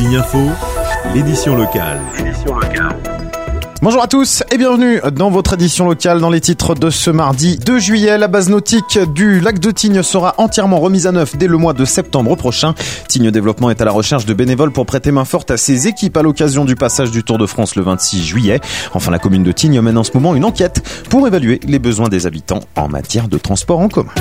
Signe Info, l'édition locale. Bonjour à tous et bienvenue dans votre édition locale. Dans les titres de ce mardi 2 juillet, la base nautique du lac de Tignes sera entièrement remise à neuf dès le mois de septembre prochain. Tignes Développement est à la recherche de bénévoles pour prêter main forte à ses équipes à l'occasion du passage du Tour de France le 26 juillet. Enfin, la commune de Tignes mène en ce moment une enquête pour évaluer les besoins des habitants en matière de transport en commun.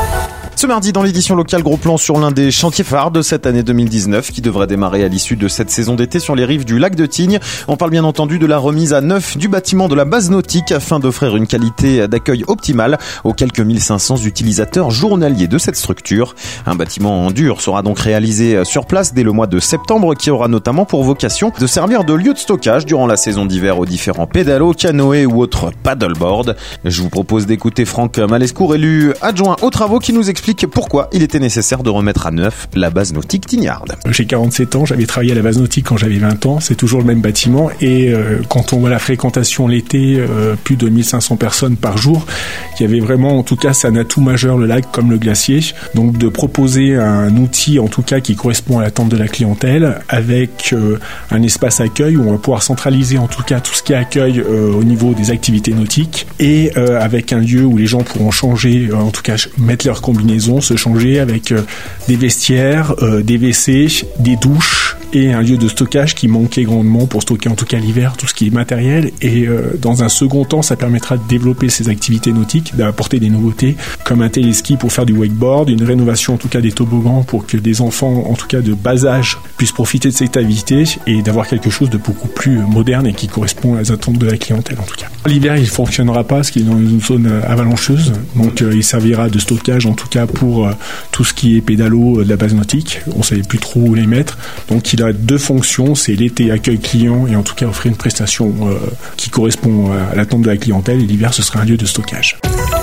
Ce mardi, dans l'édition locale, gros plan sur l'un des chantiers phares de cette année 2019 qui devrait démarrer à l'issue de cette saison d'été sur les rives du lac de Tignes. On parle bien entendu de la remise à neuf du bâtiment de la base nautique afin d'offrir une qualité d'accueil optimale aux quelques 1500 utilisateurs journaliers de cette structure. Un bâtiment en dur sera donc réalisé sur place dès le mois de septembre qui aura notamment pour vocation de servir de lieu de stockage durant la saison d'hiver aux différents pédalos, canoës ou autres paddleboards. Je vous propose d'écouter Franck Malescourt, élu adjoint aux travaux, qui nous explique pourquoi il était nécessaire de remettre à neuf la base nautique tignarde. J'ai 47 ans, j'avais travaillé à la base nautique quand j'avais 20 ans, c'est toujours le même bâtiment et quand on voit la fréquentation l'été, plus de 1500 personnes par jour, il y avait vraiment, en tout cas, c'est un atout majeur le lac comme le glacier, donc de proposer un outil en tout cas qui correspond à l'attente de la clientèle avec un espace accueil où on va pouvoir centraliser en tout cas tout ce qui est accueil au niveau des activités nautiques et avec un lieu où les gens pourront changer, en tout cas mettre leur combinaison, se changer avec des vestiaires, des WC, des douches et un lieu de stockage qui manquait grandement pour stocker en tout cas l'hiver tout ce qui est matériel. Et dans un second temps, ça permettra de développer ces activités nautiques, d'apporter des nouveautés comme un téléski pour faire du wakeboard, une rénovation en tout cas des toboggans pour que des enfants en tout cas de bas âge puissent profiter de cette activité et d'avoir quelque chose de beaucoup plus moderne et qui correspond aux attentes de la clientèle en tout cas. L'hiver, il ne fonctionnera pas parce qu'il est dans une zone avalancheuse, donc il servira de stockage en tout cas pour tout ce qui est pédalo de la base nautique. On ne savait plus trop où les mettre, donc il a deux fonctions, c'est l'été accueil client et en tout cas offrir une prestation qui correspond à l'attente de la clientèle, et l'hiver ce sera un lieu de stockage.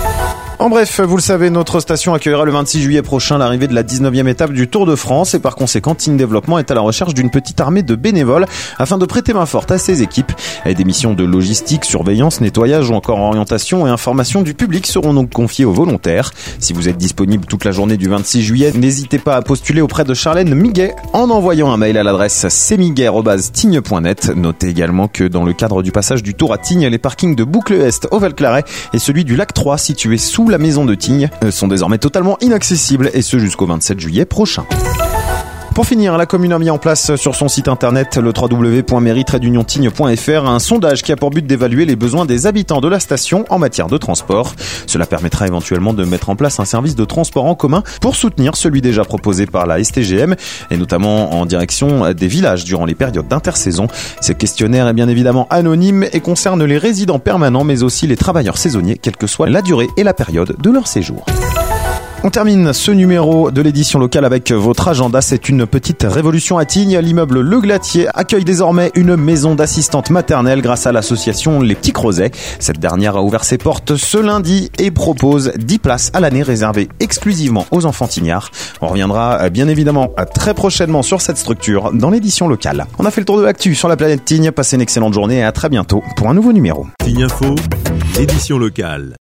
En bref, vous le savez, notre station accueillera le 26 juillet prochain l'arrivée de la 19e étape du Tour de France et par conséquent, Tignes Développement est à la recherche d'une petite armée de bénévoles afin de prêter main forte à ses équipes. Et des missions de logistique, surveillance, nettoyage ou encore orientation et information du public seront donc confiées aux volontaires. Si vous êtes disponible toute la journée du 26 juillet, n'hésitez pas à postuler auprès de Charlène Miguet en envoyant un mail à l'adresse cmiguet@tignes.net. Notez également que dans le cadre du passage du Tour à Tignes, les parkings de Boucle Est au Val-Claret et celui du Lac 3 situé sous la maison de Tignes sont désormais totalement inaccessibles et ce jusqu'au 27 juillet prochain. Pour finir, la commune a mis en place sur son site internet le www.mairie-tignes.fr un sondage qui a pour but d'évaluer les besoins des habitants de la station en matière de transport. Cela permettra éventuellement de mettre en place un service de transport en commun pour soutenir celui déjà proposé par la STGM et notamment en direction des villages durant les périodes d'intersaison. Ce questionnaire est bien évidemment anonyme et concerne les résidents permanents mais aussi les travailleurs saisonniers, quelle que soit la durée et la période de leur séjour. On termine ce numéro de l'édition locale avec votre agenda. C'est une petite révolution à Tignes. L'immeuble Le Glatier accueille désormais une maison d'assistante maternelle grâce à l'association Les Petits Creusets. Cette dernière a ouvert ses portes ce lundi et propose 10 places à l'année réservées exclusivement aux enfants tignards. On reviendra bien évidemment très prochainement sur cette structure dans l'édition locale. On a fait le tour de l'actu sur la planète Tignes. Passez une excellente journée et à très bientôt pour un nouveau numéro. Signe Info, l'édition locale.